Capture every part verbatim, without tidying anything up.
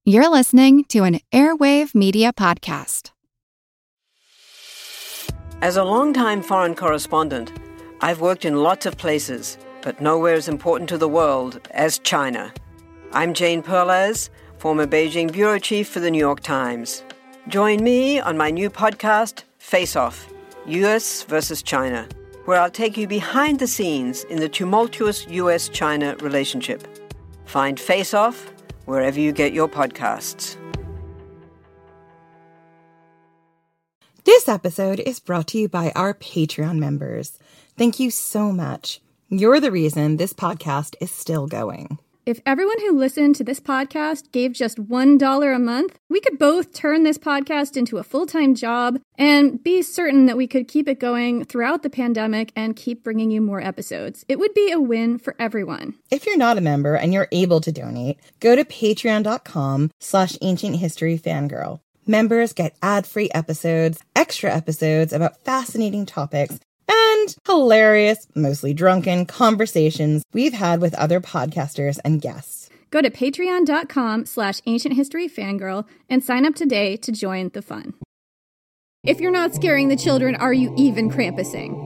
You're listening to an Airwave Media Podcast. As a longtime foreign correspondent, I've worked in lots of places, but nowhere as important to the world as China. I'm Jane Perlez, former Beijing bureau chief for the New York Times. Join me on my new podcast, Face Off, U S versus China, where I'll take you behind the scenes in the tumultuous U S China relationship. Find Face Off wherever you get your podcasts. This episode is brought to you by our Patreon members. Thank you so much. You're the reason this podcast is still going. If everyone who listened to this podcast gave just one dollar a month, we could both turn this podcast into a full-time job and be certain that we could keep it going throughout the pandemic and keep bringing you more episodes. It would be a win for everyone. If you're not a member and you're able to donate, go to patreon.com slash ancient history fangirl. Members get ad-free episodes, extra episodes about fascinating topics, and hilarious, mostly drunken conversations we've had with other podcasters and guests. Go to patreon.com slash ancient history fangirl and sign up today to join the fun. If you're not scaring the children, are you even Krampusing?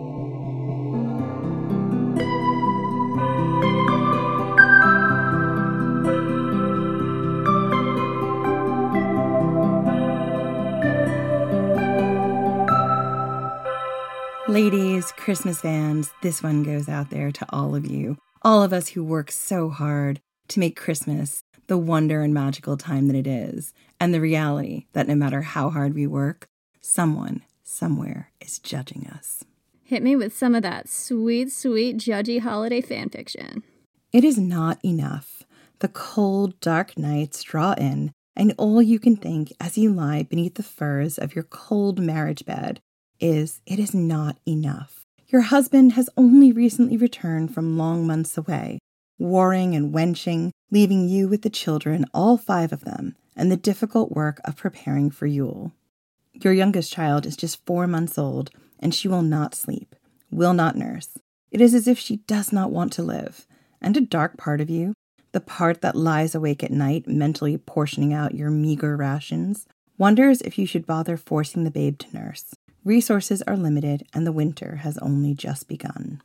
Ladies, Christmas fans, this one goes out there to all of you. All of us who work so hard to make Christmas the wonder and magical time that it is. And the reality that no matter how hard we work, someone, somewhere is judging us. Hit me with some of that sweet, sweet, judgy holiday fanfiction. It is not enough. The cold, dark nights draw in, and all you can think as you lie beneath the furs of your cold marriage bed is it is not enough. Your husband has only recently returned from long months away, warring and wenching, leaving you with the children, all five of them, and the difficult work of preparing for Yule. Your youngest child is just four months old, and she will not sleep, will not nurse. It is as if she does not want to live. And a dark part of you, the part that lies awake at night, mentally portioning out your meager rations, wonders if you should bother forcing the babe to nurse. Resources are limited, and the winter has only just begun.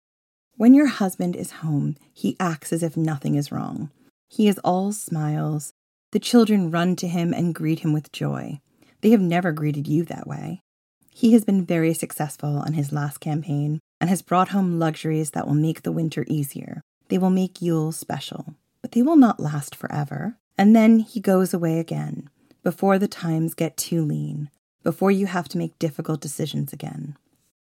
When your husband is home, he acts as if nothing is wrong. He is all smiles. The children run to him and greet him with joy. They have never greeted you that way. He has been very successful on his last campaign and has brought home luxuries that will make the winter easier. They will make Yule special, but they will not last forever. And then he goes away again, before the times get too lean, before you have to make difficult decisions again.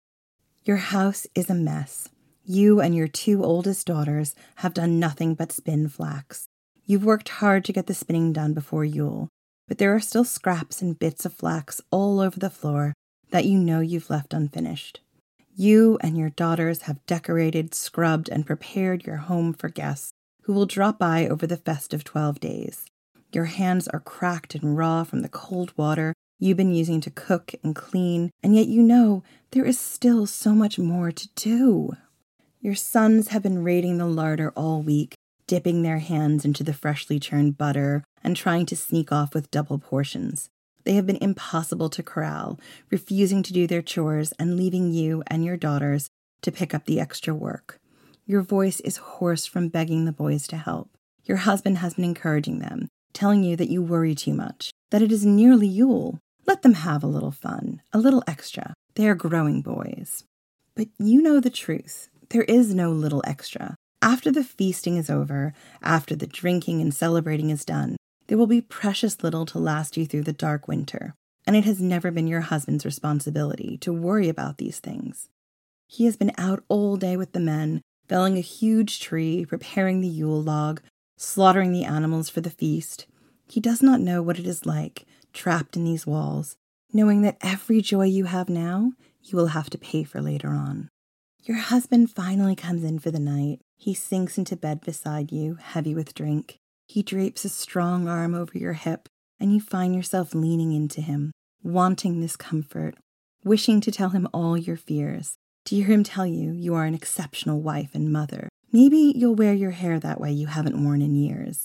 Your house is a mess. You and your two oldest daughters have done nothing but spin flax. You've worked hard to get the spinning done before Yule, but there are still scraps and bits of flax all over the floor that you know you've left unfinished. You and your daughters have decorated, scrubbed, and prepared your home for guests who will drop by over the festive twelve days. Your hands are cracked and raw from the cold water you've been using to cook and clean, and yet you know there is still so much more to do. Your sons have been raiding the larder all week, dipping their hands into the freshly churned butter and trying to sneak off with double portions. They have been impossible to corral, refusing to do their chores and leaving you and your daughters to pick up the extra work. Your voice is hoarse from begging the boys to help. Your husband has been encouraging them, telling you that you worry too much, that it is nearly Yule. Let them have a little fun, a little extra. They are growing boys. But you know the truth. There is no little extra. After the feasting is over, after the drinking and celebrating is done, there will be precious little to last you through the dark winter. And it has never been your husband's responsibility to worry about these things. He has been out all day with the men, felling a huge tree, preparing the Yule log, slaughtering the animals for the feast. He does not know what it is like, trapped in these walls, knowing that every joy you have now, you will have to pay for later on. Your husband finally comes in for the night. He sinks into bed beside you, heavy with drink. He drapes a strong arm over your hip, and you find yourself leaning into him, wanting this comfort, wishing to tell him all your fears, to hear him tell you you are an exceptional wife and mother. Maybe you'll wear your hair that way you haven't worn in years.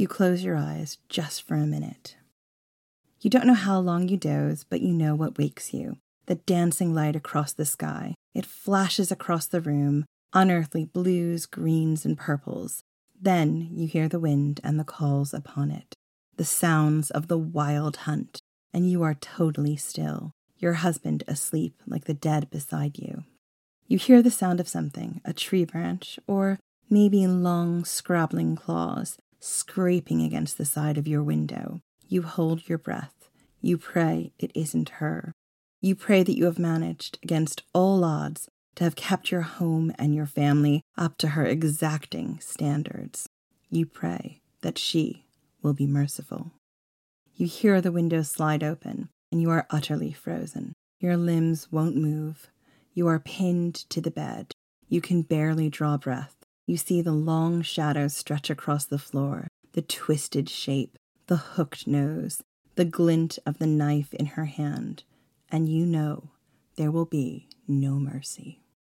You close your eyes just for a minute. You don't know how long you doze, but you know what wakes you. The dancing light across the sky. It flashes across the room, unearthly blues, greens, and purples. Then you hear the wind and the calls upon it, the sounds of the wild hunt, and you are totally still, your husband asleep like the dead beside you. You hear the sound of something, a tree branch, or maybe long, scrabbling claws, scraping against the side of your window. You hold your breath. You pray it isn't her. You pray that you have managed, against all odds, to have kept your home and your family up to her exacting standards. You pray that she will be merciful. You hear the window slide open, and you are utterly frozen. Your limbs won't move. You are pinned to the bed. You can barely draw breath. You see the long shadows stretch across the floor, the twisted shape, the hooked nose, the glint of the knife in her hand, and you know there will be no mercy.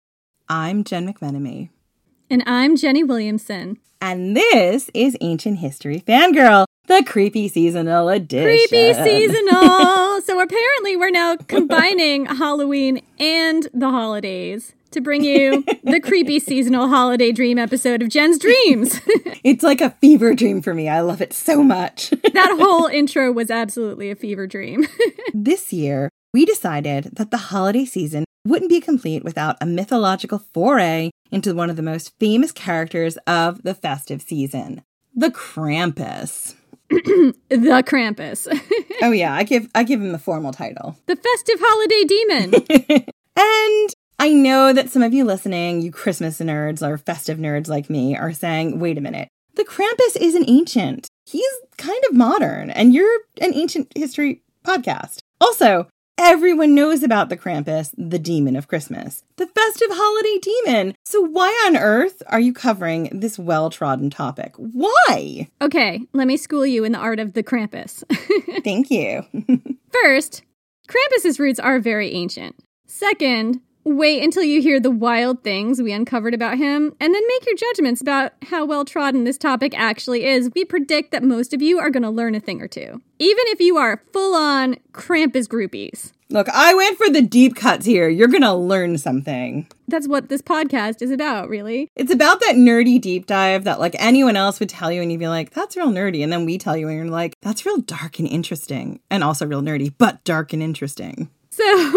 I'm Jen McMenemy. And I'm Jenny Williamson. And this is Ancient History Fangirl, the creepy seasonal edition. Creepy seasonal! So apparently we're now combining Halloween and the holidays to bring you the creepy seasonal holiday dream episode of Jen's Dreams. It's like a fever dream for me. I love it so much. That whole intro was absolutely a fever dream. This year, we decided that the holiday season wouldn't be complete without a mythological foray into one of the most famous characters of the festive season, the Krampus. The Krampus. Oh yeah, I give I give him the formal title. The festive holiday demon. And I know that some of you listening, you Christmas nerds or festive nerds like me, are saying, wait a minute, the Krampus isn't ancient. He's kind of modern, and you're an ancient history podcast. Also, everyone knows about the Krampus, the demon of Christmas, the festive holiday demon. So why on earth are you covering this well-trodden topic? Why? Okay, let me school you in the art of the Krampus. Thank you. First, Krampus's roots are very ancient. Second, wait until you hear the wild things we uncovered about him, and then make your judgments about how well-trodden this topic actually is. We predict that most of you are going to learn a thing or two, even if you are full-on Krampus groupies. Look, I went for the deep cuts here. You're going to learn something. That's what this podcast is about, really. It's about that nerdy deep dive that, like, anyone else would tell you, and you'd be like, that's real nerdy. And then we tell you, and you're like, that's real dark and interesting. And also real nerdy, but dark and interesting. So...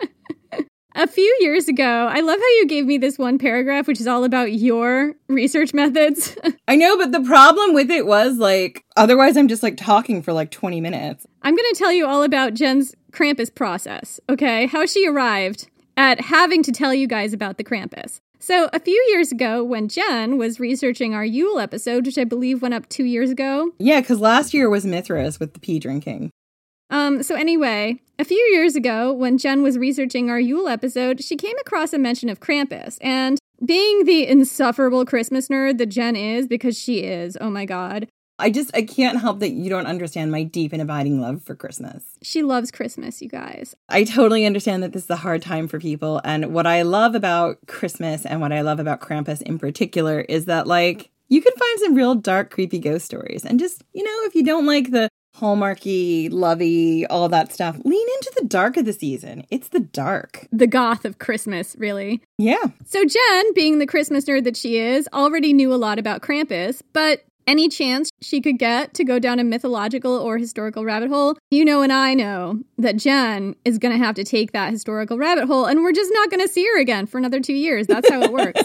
A few years ago, I love how you gave me this one paragraph, which is all about your research methods. I know, but the problem with it was, like, otherwise I'm just, like, talking for, like, twenty minutes. I'm going to tell you all about Jen's Krampus process, okay? How she arrived at having to tell you guys about the Krampus. So a few years ago, when Jen was researching our Yule episode, which I believe went up two years ago. Yeah, because last year was Mithras with the pee drinking. Um, so anyway, a few years ago, when Jen was researching our Yule episode, she came across a mention of Krampus. And being the insufferable Christmas nerd that Jen is, because she is, oh my god. I just, I can't help that you don't understand my deep and abiding love for Christmas. She loves Christmas, you guys. I totally understand that this is a hard time for people. And what I love about Christmas and what I love about Krampus in particular is that, like, you can find some real dark, creepy ghost stories. And just, you know, if you don't like the Hallmarky, lovey, all that stuff, lean into the dark of the season. It's the dark. The goth of Christmas, really. Yeah. So Jen, being the Christmas nerd that she is, already knew a lot about Krampus, but any chance she could get to go down a mythological or historical rabbit hole, you know and I know that Jen is going to have to take that historical rabbit hole, and we're just not going to see her again for another two years. That's how it works.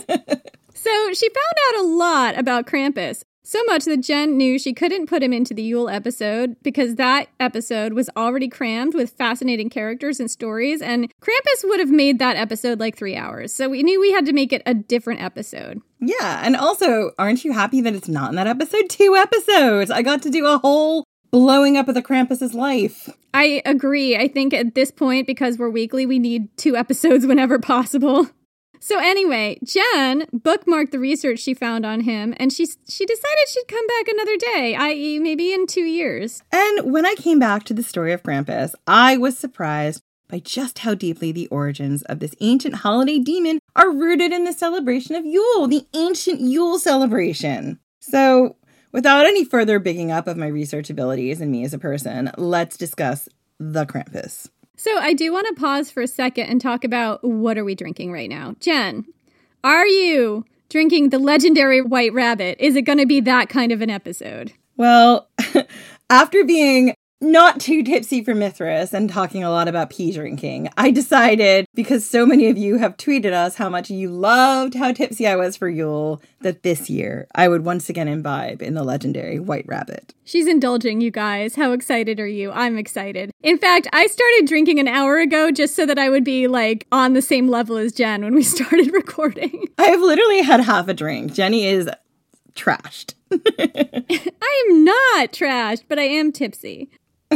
So she found out a lot about Krampus. So much that Jen knew she couldn't put him into the Yule episode because that episode was already crammed with fascinating characters and stories, and Krampus would have made that episode like three hours. So we knew we had to make it a different episode. Yeah, and also, aren't you happy that it's not in that episode? Two episodes! I got to do a whole blowing up of the Krampus's life. I agree. I think at this point, because we're weekly, we need two episodes whenever possible. So anyway, Jen bookmarked the research she found on him, and she she decided she'd come back another day, that is maybe in two years. And when I came back to the story of Krampus, I was surprised by just how deeply the origins of this ancient holiday demon are rooted in the celebration of Yule, the ancient Yule celebration. So Without any further bigging up of my research abilities and me as a person, let's discuss the Krampus. So I do want to pause for a second and talk about what are we drinking right now. Jen, are you drinking the legendary White Rabbit? Is it going to be that kind of an episode? Well, after being not too tipsy for Mithras and talking a lot about pee drinking, I decided, because so many of you have tweeted us how much you loved how tipsy I was for Yule, that this year I would once again imbibe in the legendary White Rabbit. She's indulging, you guys. How excited are you? I'm excited. In fact, I started drinking an hour ago just so that I would be like on the same level as Jen when we started recording. I've literally had half a drink. Jenny is trashed. I am not trashed, but I am tipsy.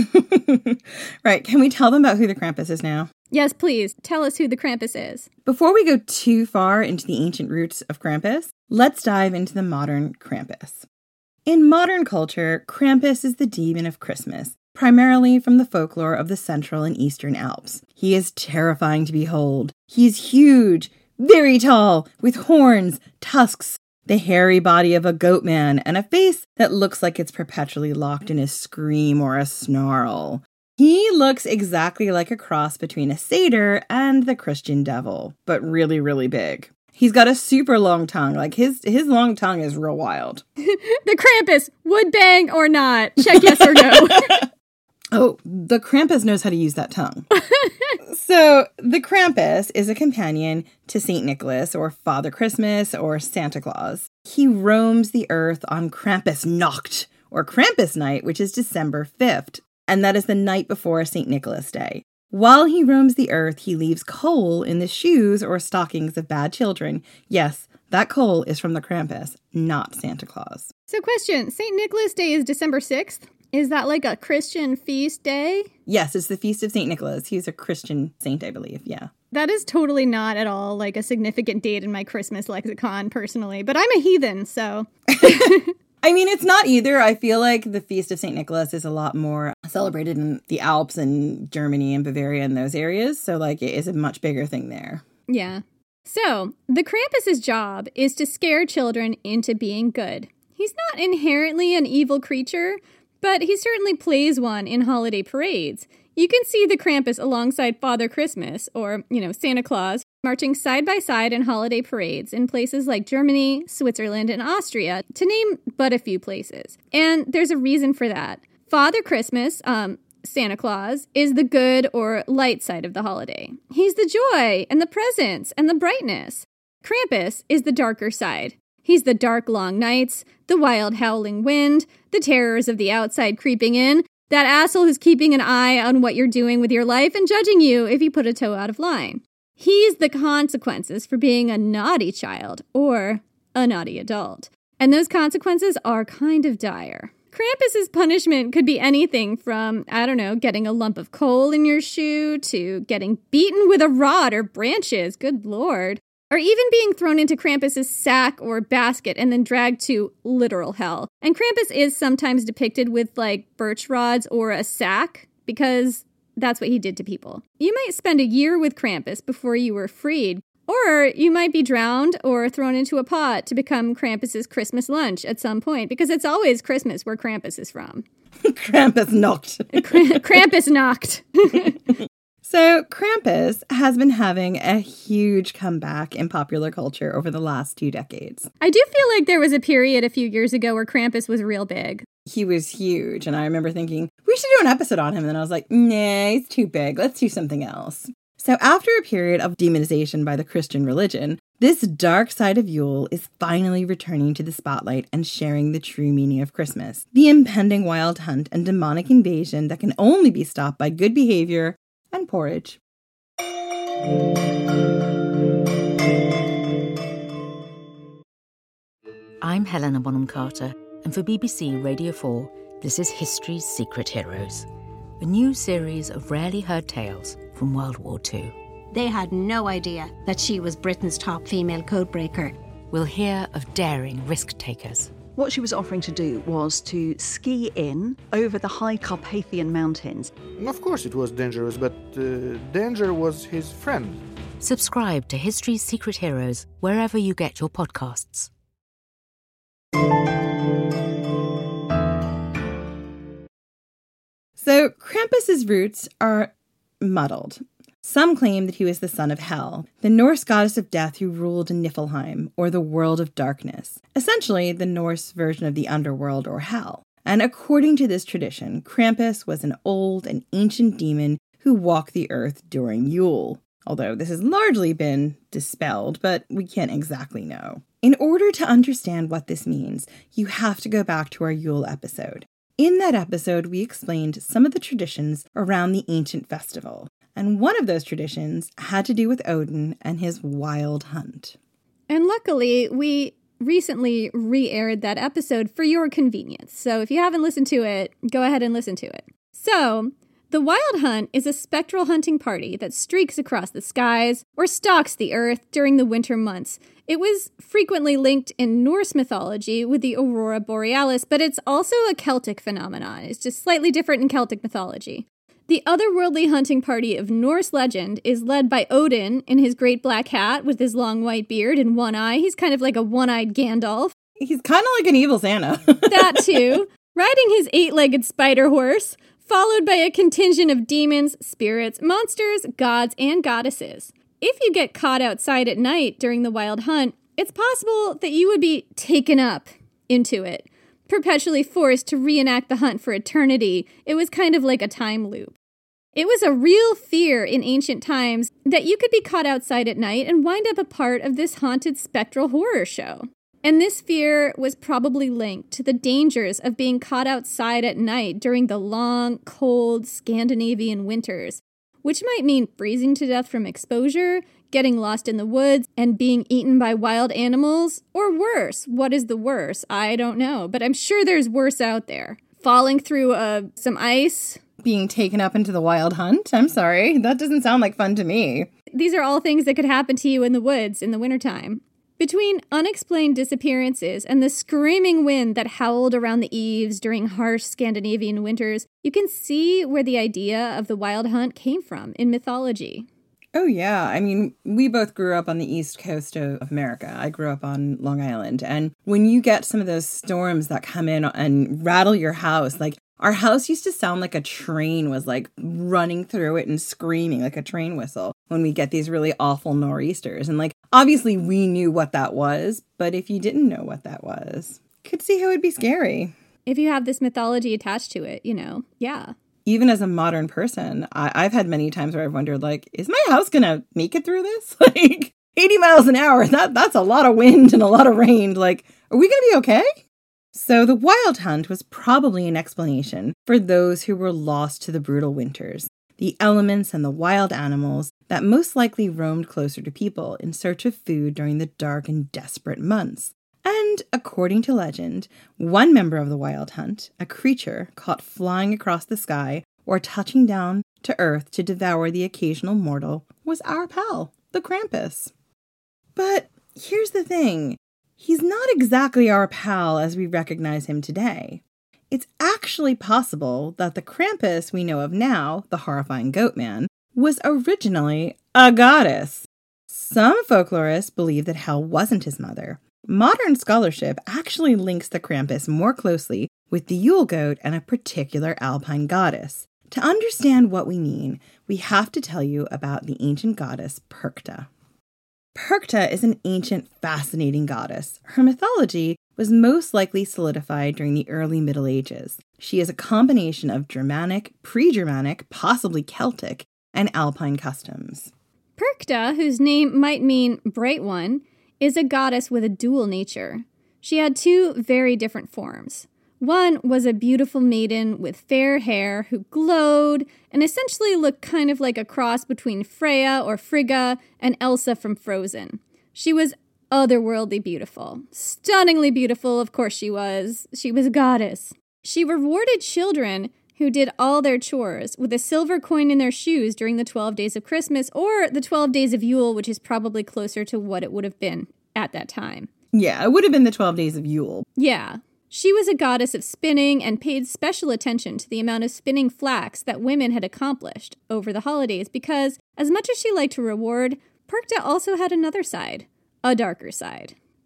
Right. Can we tell them about who the Krampus is now? Yes, please. Tell us who the Krampus is. Before we go too far into the ancient roots of Krampus, let's dive into the modern Krampus. In modern culture, Krampus is the demon of Christmas, primarily from the folklore of the Central and Eastern Alps. He is terrifying to behold. He is huge, very tall, with horns, tusks, the hairy body of a goat man, and a face that looks like it's perpetually locked in a scream or a snarl. He looks exactly like a cross between a satyr and the Christian devil, but really, really big. He's got a super long tongue. Like, his his long tongue is real wild. The Krampus, would bang or not? Check yes or no. Oh, the Krampus knows how to use that tongue. So, the Krampus is a companion to Saint Nicholas, or Father Christmas, or Santa Claus. He roams the earth on Krampusnacht, or Krampus night, which is December fifth, and that is the night before Saint Nicholas Day. While he roams the earth, he leaves coal in the shoes or stockings of bad children. Yes, that coal is from the Krampus, not Santa Claus. So question, Saint Nicholas Day is December sixth? Is that like a Christian feast day? Yes, it's the Feast of Saint Nicholas. He's a Christian saint, I believe, yeah. That is totally not at all like a significant date in my Christmas lexicon, personally. But I'm a heathen, so... I mean, it's not either. I feel like the Feast of Saint Nicholas is a lot more celebrated in the Alps and Germany and Bavaria and those areas. So, like, it is a much bigger thing there. Yeah. So, the Krampus's job is to scare children into being good. He's not inherently an evil creature, but he certainly plays one in holiday parades. You can see the Krampus alongside Father Christmas, or, you know, Santa Claus, marching side by side in holiday parades in places like Germany, Switzerland, and Austria, to name but a few places. And there's a reason for that. Father Christmas, um, Santa Claus, is the good or light side of the holiday. He's the joy and the presents and the brightness. Krampus is the darker side. He's the dark, long nights, the wild, howling wind, the terrors of the outside creeping in, that asshole who's keeping an eye on what you're doing with your life and judging you if you put a toe out of line. He's the consequences for being a naughty child or a naughty adult. And those consequences are kind of dire. Krampus's punishment could be anything from, I don't know, getting a lump of coal in your shoe to getting beaten with a rod or branches, good lord. Or even being thrown into Krampus's sack or basket and then dragged to literal hell. And Krampus is sometimes depicted with, like, birch rods or a sack, because that's what he did to people. You might spend a year with Krampus before you were freed, or you might be drowned or thrown into a pot to become Krampus's Christmas lunch at some point, because it's always Christmas where Krampus is from. Krampusnacht. Krampusnacht. So, Krampus has been having a huge comeback in popular culture over the last two decades. I do feel like there was a period a few years ago where Krampus was real big. He was huge, and I remember thinking, we should do an episode on him, and then I was like, nah, he's too big, let's do something else. So after a period of demonization by the Christian religion, this dark side of Yule is finally returning to the spotlight and sharing the true meaning of Christmas. The impending wild hunt and demonic invasion that can only be stopped by good behavior and porridge. I'm Helena Bonham Carter, and for B B C Radio four, this is History's Secret Heroes, a new series of rarely heard tales from World War Two. They had no idea that she was Britain's top female codebreaker. We'll hear of daring risk-takers. What she was offering to do was to ski in over the high Carpathian mountains. Of course it was dangerous, but uh, danger was his friend. Subscribe to History's Secret Heroes wherever you get your podcasts. So Krampus's roots are muddled. Some claim that he was the son of Hel, the Norse goddess of death who ruled in Niflheim, or the world of darkness, essentially the Norse version of the underworld or Hell. And according to this tradition, Krampus was an old and ancient demon who walked the earth during Yule. Although this has largely been dispelled, but we can't exactly know. In order to understand what this means, you have to go back to our Yule episode. In that episode, we explained some of the traditions around the ancient festival. And one of those traditions had to do with Odin and his wild hunt. And luckily, we recently re-aired that episode for your convenience. So if you haven't listened to it, go ahead and listen to it. So, the Wild Hunt is a spectral hunting party that streaks across the skies or stalks the earth during the winter months. It was frequently linked in Norse mythology with the Aurora Borealis, but it's also a Celtic phenomenon. It's just slightly different in Celtic mythology. The otherworldly hunting party of Norse legend is led by Odin in his great black hat with his long white beard and one eye. He's kind of like a one-eyed Gandalf. He's kind of like an evil Santa. That too. Riding his eight-legged spider horse, followed by a contingent of demons, spirits, monsters, gods, and goddesses. If you get caught outside at night during the Wild Hunt, it's possible that you would be taken up into it, perpetually forced to reenact the hunt for eternity. It was kind of like a time loop. It was a real fear in ancient times that you could be caught outside at night and wind up a part of this haunted spectral horror show. And this fear was probably linked to the dangers of being caught outside at night during the long, cold Scandinavian winters, which might mean freezing to death from exposure, getting lost in the woods, and being eaten by wild animals, or worse. What is the worse? I don't know, but I'm sure there's worse out there. Falling through uh, some ice. Being taken up into the Wild Hunt? I'm sorry, that doesn't sound like fun to me. These are all things that could happen to you in the woods in the wintertime. Between unexplained disappearances and the screaming wind that howled around the eaves during harsh Scandinavian winters, you can see where the idea of the Wild Hunt came from in mythology. Oh, yeah. I mean, we both grew up on the east coast of America. I grew up on Long Island. And when you get some of those storms that come in and rattle your house, like our house used to sound like a train was like running through it and screaming like a train whistle when we get these really awful nor'easters. And like, obviously we knew what that was, but if you didn't know what that was, you could see how it'd be scary. If you have this mythology attached to it, you know, yeah. Even as a modern person, I- I've had many times where I've wondered, like, is my house going to make it through this? Like, eighty miles an hour, that that's a lot of wind and a lot of rain. Like, are we going to be okay? So the Wild Hunt was probably an explanation for those who were lost to the brutal winters, the elements and the wild animals that most likely roamed closer to people in search of food during the dark and desperate months. And according to legend, one member of the Wild Hunt, a creature caught flying across the sky or touching down to earth to devour the occasional mortal, was our pal, the Krampus. But here's the thing. He's not exactly our pal as we recognize him today. It's actually possible that the Krampus we know of now, the horrifying goat man, was originally a goddess. Some folklorists believe that Hel wasn't his mother. Modern scholarship actually links the Krampus more closely with the Yule goat and a particular alpine goddess. To understand what we mean, we have to tell you about the ancient goddess Perchta. Perchta is an ancient, fascinating goddess. Her mythology was most likely solidified during the early Middle Ages. She is a combination of Germanic, pre-Germanic, possibly Celtic, and Alpine customs. Perchta, whose name might mean bright one, is a goddess with a dual nature. She had two very different forms. One was a beautiful maiden with fair hair who glowed and essentially looked kind of like a cross between Freya or Frigga and Elsa from Frozen. She was otherworldly beautiful. Stunningly beautiful, of course she was. She was a goddess. She rewarded children who did all their chores with a silver coin in their shoes during the twelve days of Christmas or the twelve days of Yule, which is probably closer to what it would have been at that time. Yeah, it would have been the twelve days of Yule. Yeah. She was a goddess of spinning and paid special attention to the amount of spinning flax that women had accomplished over the holidays because, as much as she liked to reward, Perchta also had another side, a darker side.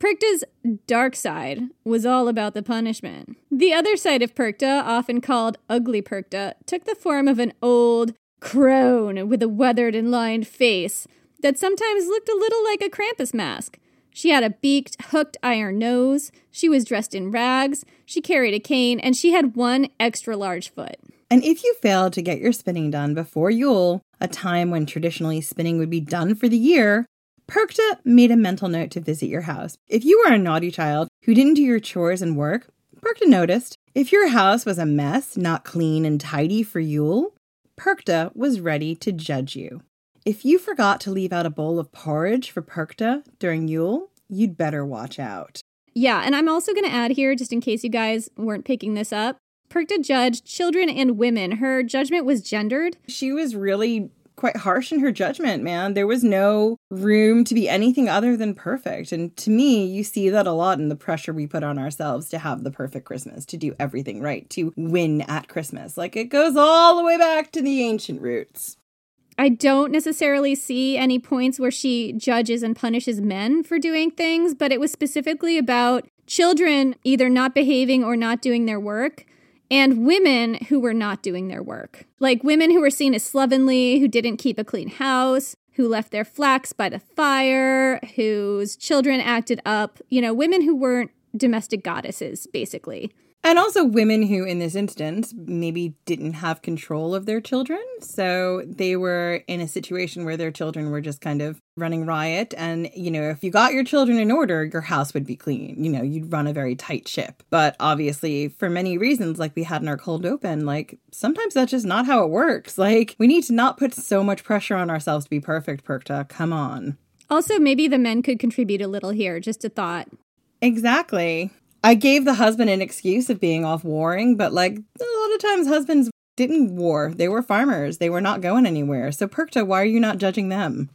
Perchta's dark side was all about the punishment. The other side of Perchta, often called Ugly Perchta, took the form of an old crone with a weathered and lined face that sometimes looked a little like a Krampus mask. She had a beaked, hooked iron nose, she was dressed in rags, she carried a cane, and she had one extra large foot. And if you failed to get your spinning done before Yule, a time when traditionally spinning would be done for the year, Perchta made a mental note to visit your house. If you were a naughty child who didn't do your chores and work, Perchta noticed. If your house was a mess, not clean and tidy for Yule, Perchta was ready to judge you. If you forgot to leave out a bowl of porridge for Perchta during Yule, you'd better watch out. Yeah, and I'm also going to add here, just in case you guys weren't picking this up, Perchta judged children and women. Her judgment was gendered. She was really quite harsh in her judgment, man. There was no room to be anything other than perfect. And to me, you see that a lot in the pressure we put on ourselves to have the perfect Christmas, to do everything right, to win at Christmas. Like, it goes all the way back to the ancient roots. I don't necessarily see any points where she judges and punishes men for doing things, but it was specifically about children either not behaving or not doing their work, and women who were not doing their work. Like women who were seen as slovenly, who didn't keep a clean house, who left their flax by the fire, whose children acted up. You know, women who weren't domestic goddesses, basically. And also women who, in this instance, maybe didn't have control of their children. So they were in a situation where their children were just kind of running riot. And, you know, if you got your children in order, your house would be clean. You know, you'd run a very tight ship. But obviously, for many reasons, like we had in our cold open, like sometimes that's just not how it works. Like, we need to not put so much pressure on ourselves to be perfect, Perchta. Come on. Also, maybe the men could contribute a little here. Just a thought. Exactly. I gave the husband an excuse of being off warring, but like a lot of times husbands didn't war. They were farmers. They were not going anywhere. So Perchta, why are you not judging them?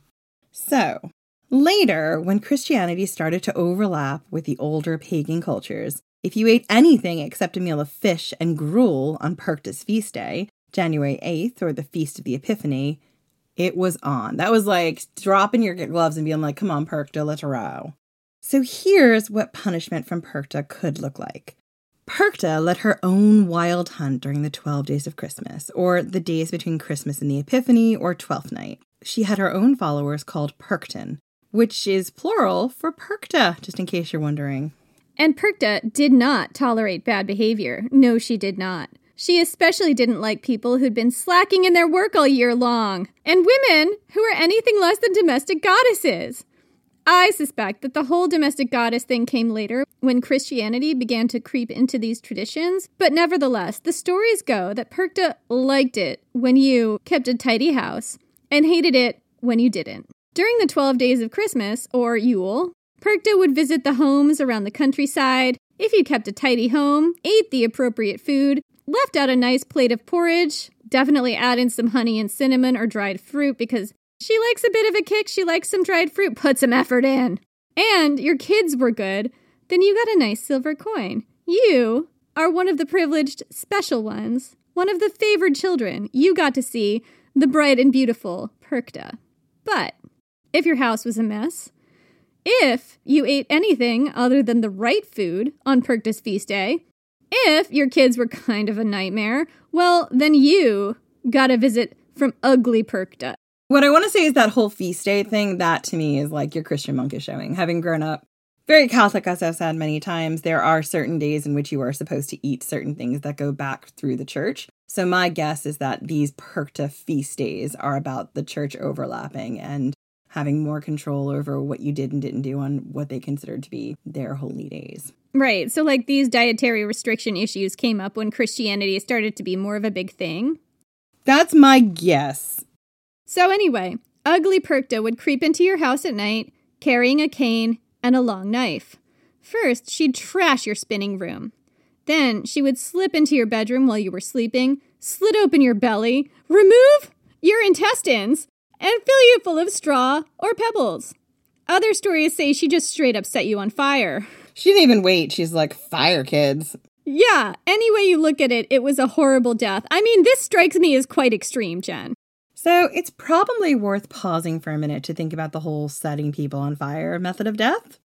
So later, when Christianity started to overlap with the older pagan cultures, if you ate anything except a meal of fish and gruel on Perchta's feast day, January eighth, or the Feast of the Epiphany, it was on. That was like dropping your gloves and being like, come on, Perchta, let's row. So here's what punishment from Perchta could look like. Perchta led her own wild hunt during the twelve days of Christmas, or the days between Christmas and the Epiphany, or Twelfth Night. She had her own followers called Perchton, which is plural for Perchta, just in case you're wondering. And Perchta did not tolerate bad behavior. No, she did not. She especially didn't like people who'd been slacking in their work all year long, and women who were anything less than domestic goddesses. I suspect that the whole domestic goddess thing came later when Christianity began to creep into these traditions, but nevertheless, the stories go that Perchta liked it when you kept a tidy house and hated it when you didn't. During the twelve days of Christmas, or Yule, Perchta would visit the homes around the countryside. If you kept a tidy home, ate the appropriate food, left out a nice plate of porridge, definitely add in some honey and cinnamon or dried fruit because she likes a bit of a kick. She likes some dried fruit. Put some effort in. And your kids were good. Then you got a nice silver coin. You are one of the privileged special ones. One of the favored children. You got to see the bright and beautiful Perchta. But if your house was a mess, if you ate anything other than the right food on Perchta's feast day, if your kids were kind of a nightmare, well, then you got a visit from Ugly Perchta. What I want to say is that whole feast day thing, that to me is like your Christian monkish showing. Having grown up very Catholic, as I've said many times, there are certain days in which you are supposed to eat certain things that go back through the church. So my guess is that these Perchta feast days are about the church overlapping and having more control over what you did and didn't do on what they considered to be their holy days. Right. So like these dietary restriction issues came up when Christianity started to be more of a big thing. That's my guess. So anyway, Ugly Perchta would creep into your house at night, carrying a cane and a long knife. First, she'd trash your spinning room. Then she would slip into your bedroom while you were sleeping, slit open your belly, remove your intestines, and fill you full of straw or pebbles. Other stories say she just straight up set you on fire. She didn't even wait. She's like, fire, kids. Yeah, any way you look at it, it was a horrible death. I mean, this strikes me as quite extreme, Jen. So it's probably worth pausing for a minute to think about the whole setting people on fire method of death.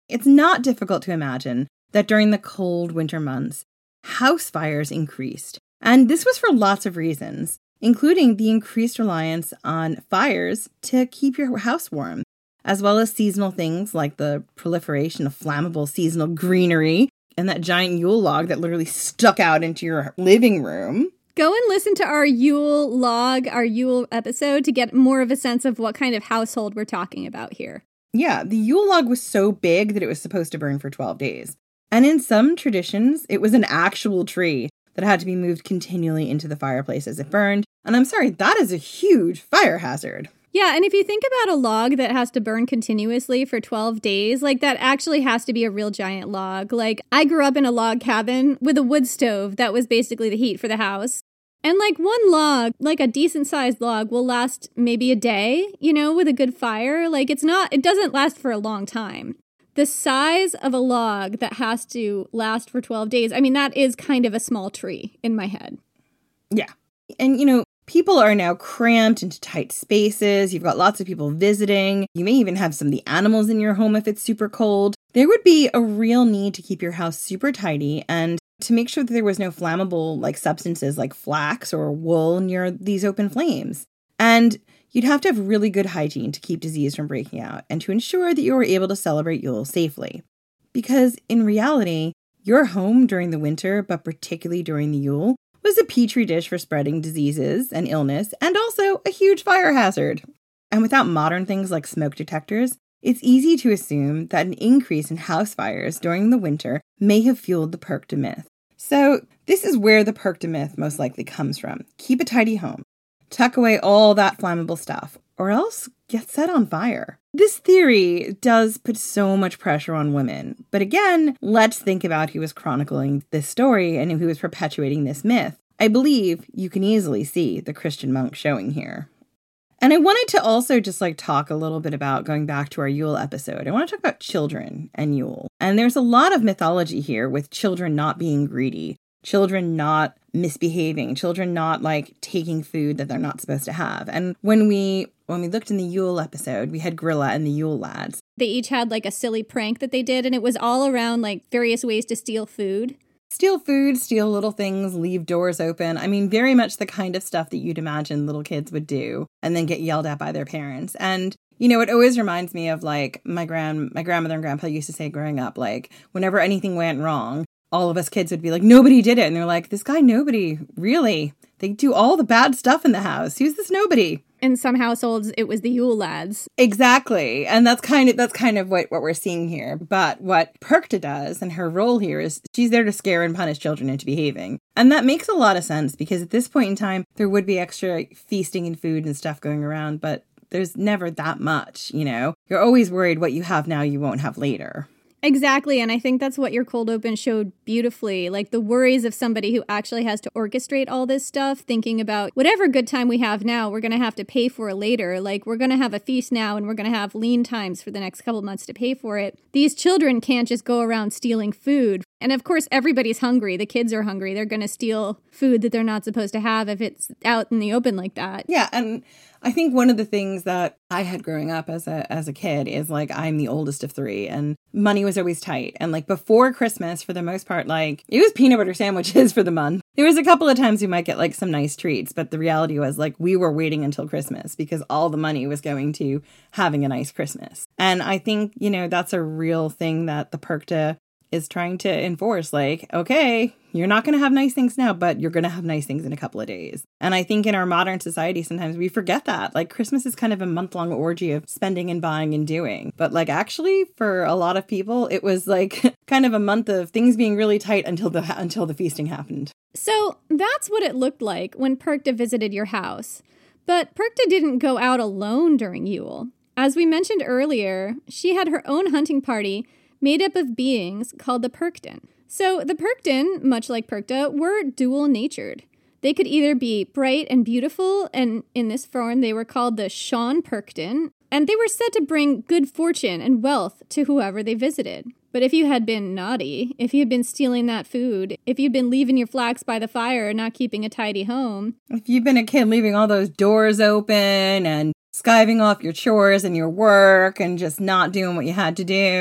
It's not difficult to imagine that during the cold winter months, house fires increased. And this was for lots of reasons, including the increased reliance on fires to keep your house warm, as well as seasonal things like the proliferation of flammable seasonal greenery and that giant Yule log that literally stuck out into your living room. Go and listen to our Yule log, our Yule episode, to get more of a sense of what kind of household we're talking about here. Yeah, the Yule log was so big that it was supposed to burn for twelve days. And in some traditions, it was an actual tree that had to be moved continually into the fireplace as it burned. And I'm sorry, that is a huge fire hazard. Yeah, and if you think about a log that has to burn continuously for twelve days, like that actually has to be a real giant log. Like, I grew up in a log cabin with a wood stove that was basically the heat for the house. And like one log, like a decent sized log, will last maybe a day, you know, with a good fire. Like it's not, it doesn't last for a long time. The size of a log that has to last for twelve days, I mean, that is kind of a small tree in my head. Yeah. And, you know, people are now cramped into tight spaces. You've got lots of people visiting. You may even have some of the animals in your home if it's super cold. There would be a real need to keep your house super tidy and to make sure that there was no flammable like substances like flax or wool near these open flames. And you'd have to have really good hygiene to keep disease from breaking out and to ensure that you were able to celebrate Yule safely. Because in reality, your home during the winter, but particularly during the Yule, was a petri dish for spreading diseases and illness and also a huge fire hazard. And without modern things like smoke detectors, it's easy to assume that an increase in house fires during the winter may have fueled the Perchta myth. So this is where the Perchta myth most likely comes from. Keep a tidy home. Tuck away all that flammable stuff, or else get set on fire. This theory does put so much pressure on women. But again, let's think about who was chronicling this story and who was perpetuating this myth. I believe you can easily see the Christian monk showing here. And I wanted to also just like talk a little bit about going back to our Yule episode. I want to talk about children and Yule. And there's a lot of mythology here with children not being greedy, children not misbehaving, children not like taking food that they're not supposed to have. And when we when we looked in the Yule episode, we had Grilla and the Yule lads. They each had like a silly prank that they did, and it was all around like various ways to steal food. Steal food, steal little things, leave doors open. I mean, very much the kind of stuff that you'd imagine little kids would do and then get yelled at by their parents. And, you know, it always reminds me of like my grand, my grandmother and grandpa used to say growing up, like whenever anything went wrong, all of us kids would be like, nobody did it. And they're like, this guy, nobody, really? They do all the bad stuff in the house. Who's this nobody? In some households, it was the Yule lads. Exactly. And that's kind of that's kind of what, what we're seeing here. But what Perchta does, and her role here, is she's there to scare and punish children into behaving. And that makes a lot of sense, because at this point in time, there would be extra feasting and food and stuff going around, but there's never that much, you know? You're always worried what you have now you won't have later. Exactly, and I think that's what your cold open showed beautifully, like the worries of somebody who actually has to orchestrate all this stuff, thinking about whatever good time we have now, we're going to have to pay for later. Like, we're going to have a feast now, and we're going to have lean times for the next couple months to pay for it. These children can't just go around stealing food. And of course, everybody's hungry. The kids are hungry. They're going to steal food that they're not supposed to have if it's out in the open like that. Yeah, and I think one of the things that I had growing up as a as a kid is like I'm the oldest of three and money was always tight. And like before Christmas, for the most part, like it was peanut butter sandwiches for the month. There was a couple of times we might get like some nice treats, but the reality was like we were waiting until Christmas because all the money was going to having a nice Christmas. And I think, you know, that's a real thing that the Perchta is trying to enforce, like, okay, you're not going to have nice things now, but you're going to have nice things in a couple of days. And I think in our modern society, sometimes we forget that. Like, Christmas is kind of a month-long orgy of spending and buying and doing. But, like, actually, for a lot of people, it was, like, kind of a month of things being really tight until the until the feasting happened. So that's what it looked like when Perchta visited your house. But Perchta didn't go out alone during Yule. As we mentioned earlier, she had her own hunting party made up of beings called the Perchton. So the Perchton, much like Perchta, were dual-natured. They could either be bright and beautiful, and in this form they were called the Sean Perchton, and they were said to bring good fortune and wealth to whoever they visited. But if you had been naughty, if you had been stealing that food, if you'd been leaving your flax by the fire and not keeping a tidy home... If you've been a kid leaving all those doors open and skiving off your chores and your work and just not doing what you had to do...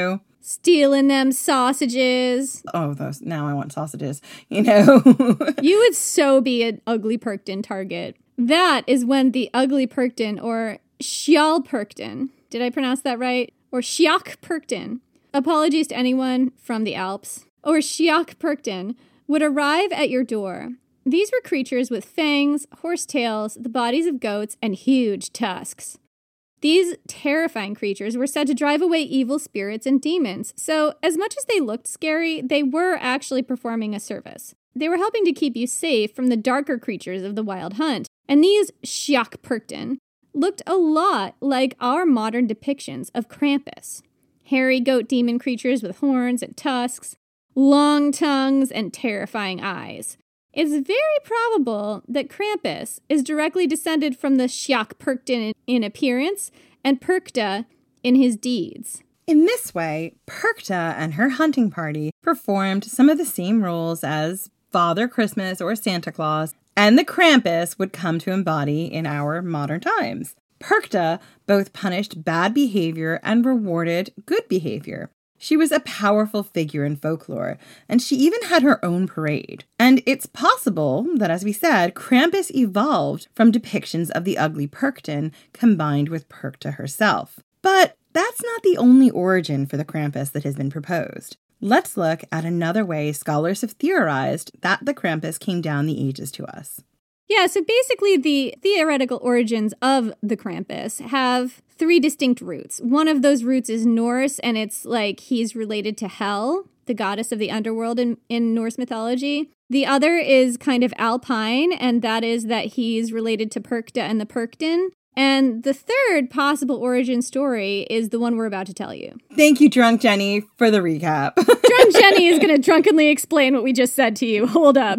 Stealing them sausages. Oh, those, now I want sausages, you know. You would so be an Ugly Perkton target. That is when the Ugly Perkton, or Skjold Perkton, did I pronounce that right? Or Skjold Perkton, apologies to anyone from the Alps, or Skjold Perkton, would arrive at your door. These were creatures with fangs, horsetails, the bodies of goats, and huge tusks. These terrifying creatures were said to drive away evil spirits and demons, so as much as they looked scary, they were actually performing a service. They were helping to keep you safe from the darker creatures of the Wild Hunt, and these Skjold Perkton looked a lot like our modern depictions of Krampus. Hairy goat demon creatures with horns and tusks, long tongues, and terrifying eyes. It's very probable that Krampus is directly descended from the Skjold Perkton in appearance and Perkta in his deeds. In this way, Perkta and her hunting party performed some of the same roles as Father Christmas or Santa Claus, and the Krampus would come to embody in our modern times. Perkta both punished bad behavior and rewarded good behavior. She was a powerful figure in folklore, and she even had her own parade. And it's possible that, as we said, Krampus evolved from depictions of the Ugly Perkton combined with Perkta herself. But that's not the only origin for the Krampus that has been proposed. Let's look at another way scholars have theorized that the Krampus came down the ages to us. Yeah, so basically the theoretical origins of the Krampus have three distinct roots. One of those roots is Norse, and it's like he's related to Hel, the goddess of the underworld in, in Norse mythology. The other is kind of Alpine, and that is that he's related to Perkta and the Perkton. And the third possible origin story is the one we're about to tell you. Thank you, Drunk Jenny, for the recap. Drunk Jenny is going to drunkenly explain what we just said to you. Hold up.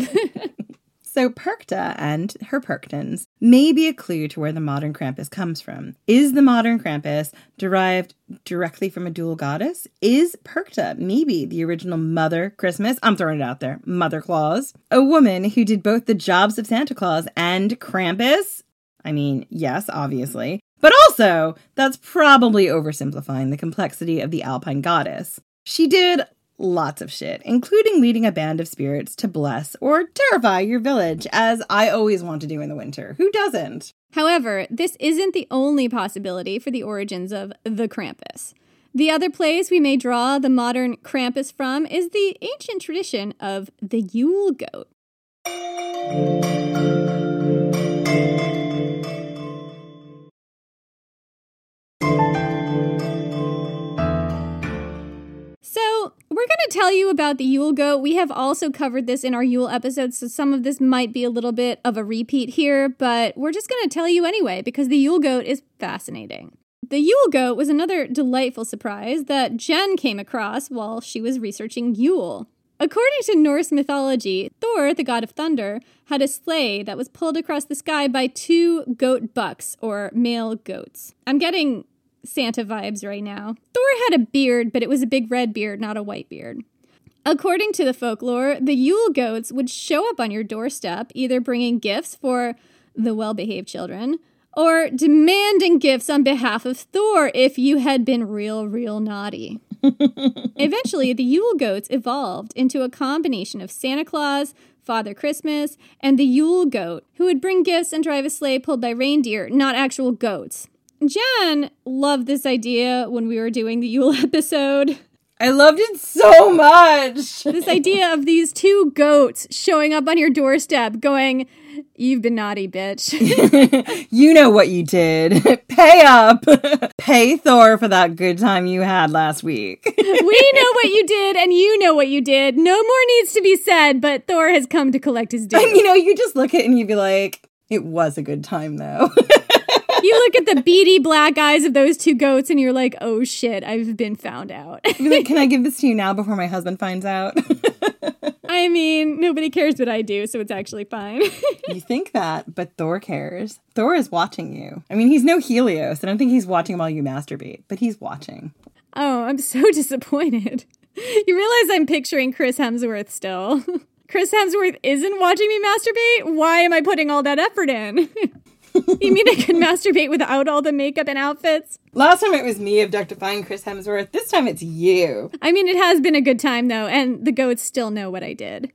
So Perkta and her Perktons may be a clue to where the modern Krampus comes from. Is the modern Krampus derived directly from a dual goddess? Is Perkta maybe the original Mother Christmas? I'm throwing it out there. Mother Claus. A woman who did both the jobs of Santa Claus and Krampus? I mean, yes, obviously. But also, that's probably oversimplifying the complexity of the Alpine goddess. She did lots of shit, including leading a band of spirits to bless or terrify your village, as I always want to do in the winter. Who doesn't? However, this isn't the only possibility for the origins of the Krampus. The other place we may draw the modern Krampus from is the ancient tradition of the Yule goat. So, we're going to tell you about the Yule goat. We have also covered this in our Yule episodes, so some of this might be a little bit of a repeat here, but we're just going to tell you anyway, because the Yule goat is fascinating. The Yule goat was another delightful surprise that Jen came across while she was researching Yule. According to Norse mythology, Thor, the god of thunder, had a sleigh that was pulled across the sky by two goat bucks, or male goats. I'm getting Santa vibes right now. Thor had a beard, but it was a big red beard, not a white beard. According to the folklore, the Yule goats would show up on your doorstep, either bringing gifts for the well-behaved children, or demanding gifts on behalf of Thor if you had been real, real naughty. Eventually, the Yule goats evolved into a combination of Santa Claus, Father Christmas, and the Yule goat, who would bring gifts and drive a sleigh pulled by reindeer, not actual goats. Jen loved this idea when we were doing the Yule episode. I loved it so much. This idea of these two goats showing up on your doorstep going, "You've been naughty, bitch." You know what you did. Pay up. Pay Thor for that good time you had last week. We know what you did, and you know what you did. No more needs to be said, but Thor has come to collect his due. And you know, you just look at it and you'd be like, it was a good time, though. You look at the beady black eyes of those two goats and you're like, oh shit, I've been found out. Be like, can I give this to you now before my husband finds out? I mean, nobody cares what I do, so it's actually fine. You think that, but Thor cares. Thor is watching you. I mean, he's no Helios. I don't think he's watching while you masturbate, but he's watching. Oh, I'm so disappointed. You realize I'm picturing Chris Hemsworth still. Chris Hemsworth isn't watching me masturbate? Why am I putting all that effort in? You mean I could masturbate without all the makeup and outfits? Last time it was me objectifying Chris Hemsworth. This time it's you. I mean, it has been a good time, though, and the goats still know what I did.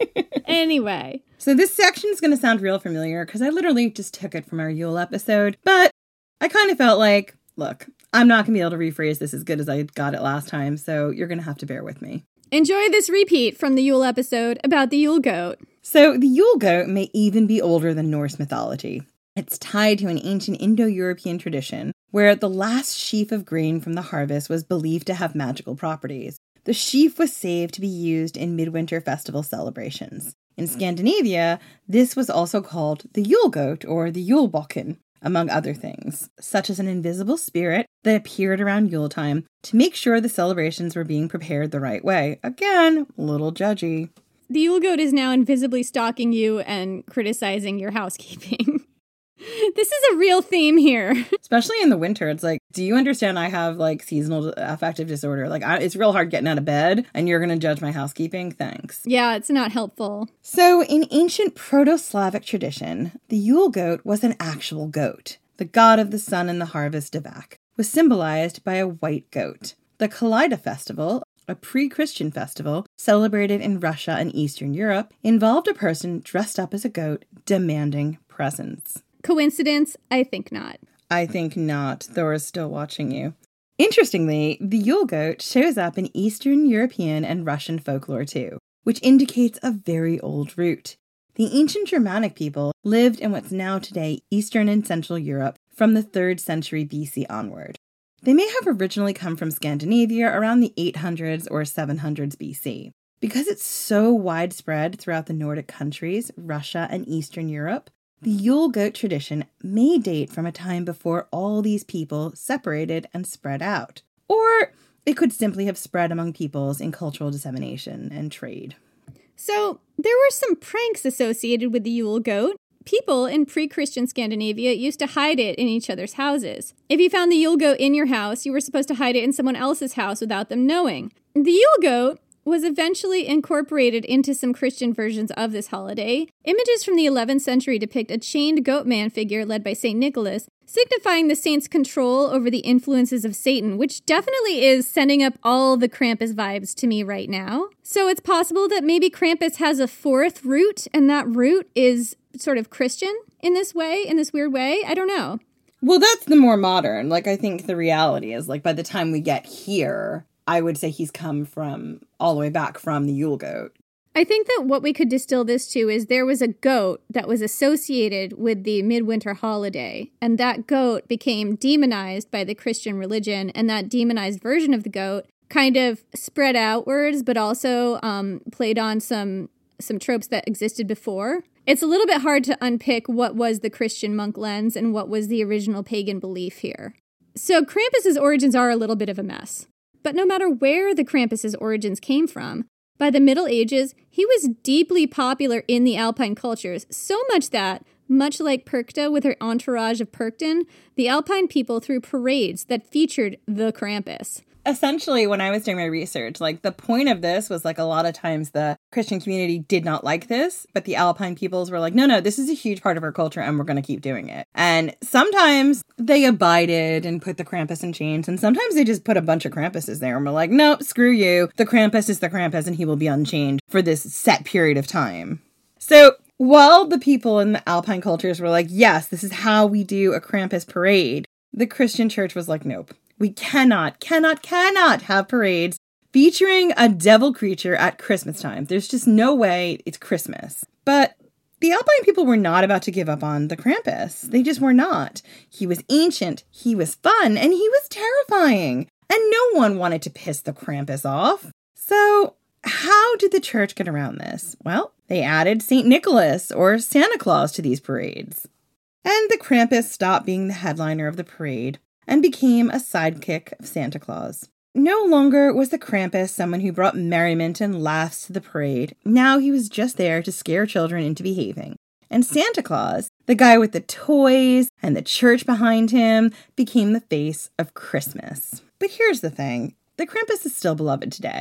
Anyway. So this section is going to sound real familiar because I literally just took it from our Yule episode, but I kind of felt like, look, I'm not going to be able to rephrase this as good as I got it last time, so you're going to have to bear with me. Enjoy this repeat from the Yule episode about the Yule goat. So the Yule goat may even be older than Norse mythology. It's tied to an ancient Indo-European tradition where the last sheaf of grain from the harvest was believed to have magical properties. The sheaf was saved to be used in midwinter festival celebrations. In Scandinavia, this was also called the Yule goat or the Julebokken, among other things, such as an invisible spirit that appeared around Yuletime to make sure the celebrations were being prepared the right way. Again, a little judgy. The Yule goat is now invisibly stalking you and criticizing your housekeeping. This is a real theme here. Especially in the winter. It's like, do you understand I have like seasonal affective disorder? Like I, it's real hard getting out of bed and you're going to judge my housekeeping? Thanks. Yeah, it's not helpful. So in ancient Proto-Slavic tradition, the Yule goat was an actual goat. The god of the sun and the harvest, Devak, was symbolized by a white goat. The Kaleida festival, a pre-Christian festival celebrated in Russia and Eastern Europe, involved a person dressed up as a goat demanding presents. Coincidence? I think not. I think not. Thor's still watching you. Interestingly, the Yule goat shows up in Eastern European and Russian folklore too, which indicates a very old root. The ancient Germanic people lived in what's now today Eastern and Central Europe from the third century B C onward. They may have originally come from Scandinavia around the eight hundreds or seven hundreds B C. Because it's so widespread throughout the Nordic countries, Russia, and Eastern Europe, the Yule goat tradition may date from a time before all these people separated and spread out. Or it could simply have spread among peoples in cultural dissemination and trade. So there were some pranks associated with the Yule goat. People in pre-Christian Scandinavia used to hide it in each other's houses. If you found the Yule goat in your house, you were supposed to hide it in someone else's house without them knowing. The Yule goat was eventually incorporated into some Christian versions of this holiday. Images from the eleventh century depict a chained goat man figure led by Saint Nicholas, signifying the saint's control over the influences of Satan, which definitely is sending up all the Krampus vibes to me right now. So it's possible that maybe Krampus has a fourth root, and that root is sort of Christian in this way, in this weird way. I don't know. Well, that's the more modern. Like, I think the reality is, like, by the time we get here, I would say he's come from all the way back from the Yule goat. I think that what we could distill this to is there was a goat that was associated with the midwinter holiday, and that goat became demonized by the Christian religion, and that demonized version of the goat kind of spread outwards, but also um, played on some some tropes that existed before. It's a little bit hard to unpick what was the Christian monk lens and what was the original pagan belief here. So Krampus's origins are a little bit of a mess. But no matter where the Krampus's origins came from, by the Middle Ages, he was deeply popular in the Alpine cultures, so much that, much like Perchta with her entourage of Perchten, the Alpine people threw parades that featured the Krampus. Essentially, when I was doing my research, like, the point of this was, like, a lot of times the Christian community did not like this, but the Alpine peoples were like, no, no, this is a huge part of our culture and we're going to keep doing it. And sometimes they abided and put the Krampus in chains, and sometimes they just put a bunch of Krampuses there and were like, nope, screw you. The Krampus is the Krampus and he will be unchained for this set period of time. So while the people in the Alpine cultures were like, yes, this is how we do a Krampus parade, the Christian church was like, nope. We cannot, cannot, cannot have parades featuring a devil creature at Christmas time. There's just no way. It's Christmas. But the Alpine people were not about to give up on the Krampus. They just were not. He was ancient, he was fun, and he was terrifying. And no one wanted to piss the Krampus off. So how did the church get around this? Well, they added Saint Nicholas or Santa Claus to these parades. And the Krampus stopped being the headliner of the parade and became a sidekick of Santa Claus. No longer was the Krampus someone who brought merriment and laughs to the parade. Now he was just there to scare children into behaving. And Santa Claus, the guy with the toys and the church behind him, became the face of Christmas. But here's the thing. The Krampus is still beloved today.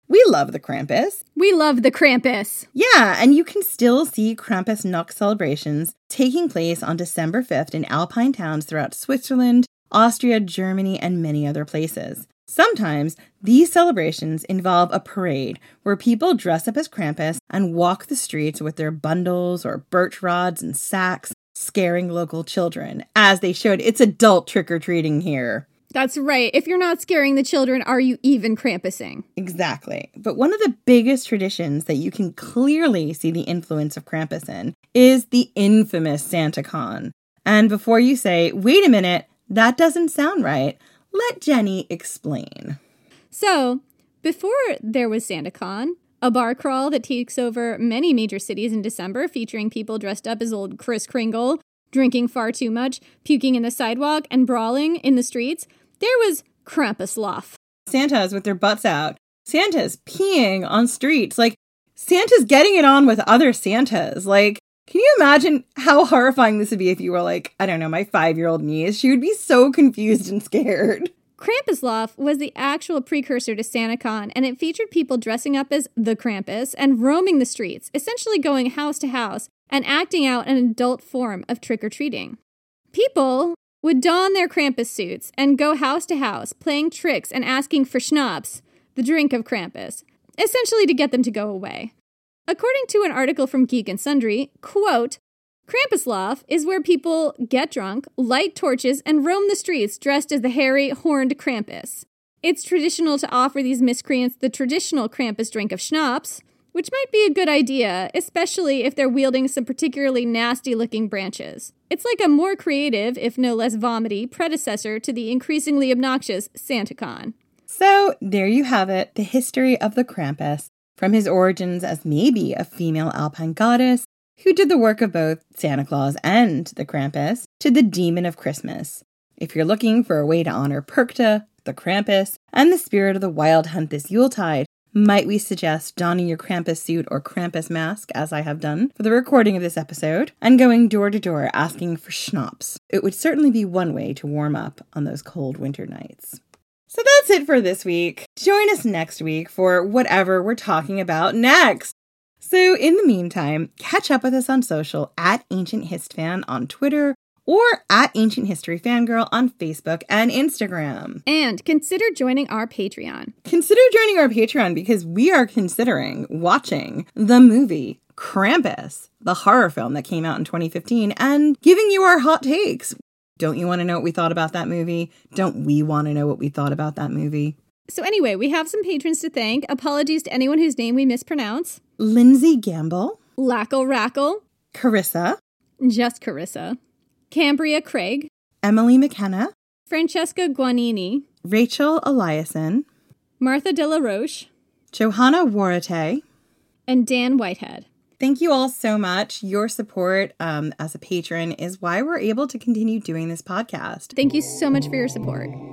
We love the Krampus. We love the Krampus. Yeah, and you can still see Krampusnacht celebrations taking place on December fifth in Alpine towns throughout Switzerland, Austria, Germany, and many other places. Sometimes, these celebrations involve a parade where people dress up as Krampus and walk the streets with their bundles or birch rods and sacks, scaring local children, as they showed it's adult trick-or-treating here. That's right. If you're not scaring the children, are you even Krampusing? Exactly. But one of the biggest traditions that you can clearly see the influence of Krampus in is the infamous SantaCon. And before you say, wait a minute, that doesn't sound right, let Jenny explain. So, before there was SantaCon, a bar crawl that takes over many major cities in December, featuring people dressed up as old Kris Kringle, drinking far too much, puking in the sidewalk, and brawling in the streets, there was Krampuslauf. Santas with their butts out. Santas peeing on streets. Like, Santa's getting it on with other Santas. Like, can you imagine how horrifying this would be if you were like, I don't know, my five-year-old niece? She would be so confused and scared. Krampuslauf was the actual precursor to SantaCon, and it featured people dressing up as the Krampus and roaming the streets, essentially going house to house and acting out an adult form of trick-or-treating. People would don their Krampus suits and go house to house, playing tricks and asking for schnapps, the drink of Krampus, essentially to get them to go away. According to an article from Geek and Sundry, quote, Krampuslauf is where people get drunk, light torches, and roam the streets dressed as the hairy, horned Krampus. It's traditional to offer these miscreants the traditional Krampus drink of schnapps, which might be a good idea, especially if they're wielding some particularly nasty-looking branches. It's like a more creative, if no less vomity, predecessor to the increasingly obnoxious SantaCon. So, there you have it, the history of the Krampus, from his origins as maybe a female alpine goddess who did the work of both Santa Claus and the Krampus, to the demon of Christmas. If you're looking for a way to honor Perchta, the Krampus, and the spirit of the wild hunt this Yuletide, might we suggest donning your Krampus suit or Krampus mask, as I have done for the recording of this episode, and going door to door asking for schnapps. It would certainly be one way to warm up on those cold winter nights. So that's it for this week. Join us next week for whatever we're talking about next. So in the meantime, catch up with us on social at Ancient Histfan on Twitter or at Ancient History Fangirl on Facebook and Instagram. And consider joining our Patreon. Consider joining our Patreon because we are considering watching the movie Krampus, the horror film that came out in twenty fifteen, and giving you our hot takes. Don't you want to know what we thought about that movie? Don't we want to know what we thought about that movie? So anyway, we have some patrons to thank. Apologies to anyone whose name we mispronounce. Lindsay Gamble. Lackle Rackle. Carissa. Just Carissa. Cambria Craig. Emily McKenna. Francesca Guanini. Rachel Eliason. Martha De La Roche. Johanna Warate. And Dan Whitehead. Thank you all so much. Your support um, as a patron is why we're able to continue doing this podcast. Thank you so much for your support.